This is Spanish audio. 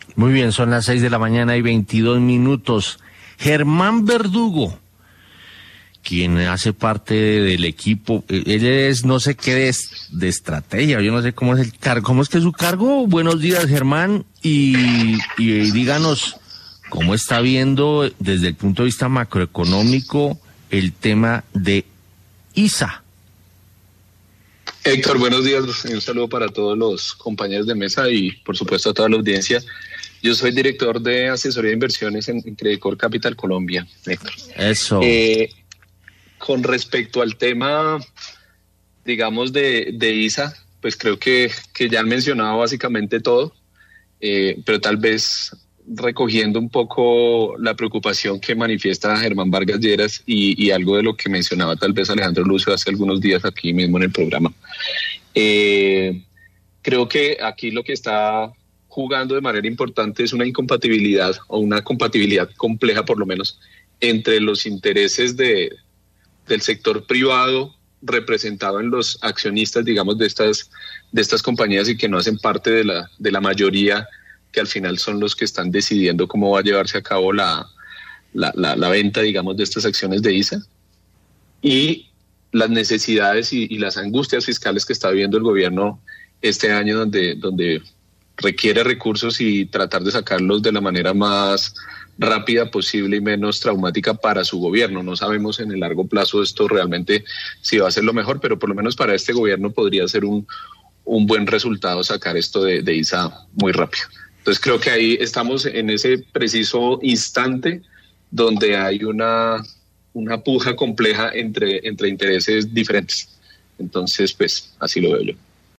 Muy bien, son las 6 de la mañana y 22 minutos. Germán Verdugo, quien hace parte del equipo, él es no sé qué de estrategia, yo no sé cómo es el cargo, ¿cómo es que es su cargo? Buenos días, Germán, y díganos cómo está viendo desde el punto de vista macroeconómico el tema de ISA. Héctor, buenos días, un saludo para todos los compañeros de mesa y por supuesto a toda la audiencia. Yo soy director de asesoría de inversiones en Credicor Capital Colombia, Héctor. Eso. Con respecto al tema, digamos, de ISA, pues creo que ya han mencionado básicamente todo, pero tal vez recogiendo un poco la preocupación que manifiesta Germán Vargas Lleras y algo de lo que mencionaba tal vez Alejandro Lucio hace algunos días aquí mismo en el programa. Creo que aquí lo que está jugando de manera importante es una incompatibilidad o una compatibilidad compleja por lo menos entre los intereses del sector privado representado en los accionistas, digamos, de estas compañías y que no hacen parte de la mayoría que al final son los que están decidiendo cómo va a llevarse a cabo la venta, digamos, de estas acciones de ISA, y las necesidades y las angustias fiscales que está viviendo el gobierno este año, donde requiere recursos y tratar de sacarlos de la manera más rápida posible y menos traumática para su gobierno. No sabemos en el largo plazo esto realmente si va a ser lo mejor, pero por lo menos para este gobierno podría ser un buen resultado sacar esto de ISA muy rápido. Entonces creo que ahí estamos en ese preciso instante donde hay una puja compleja entre intereses diferentes. Entonces, pues así lo veo yo.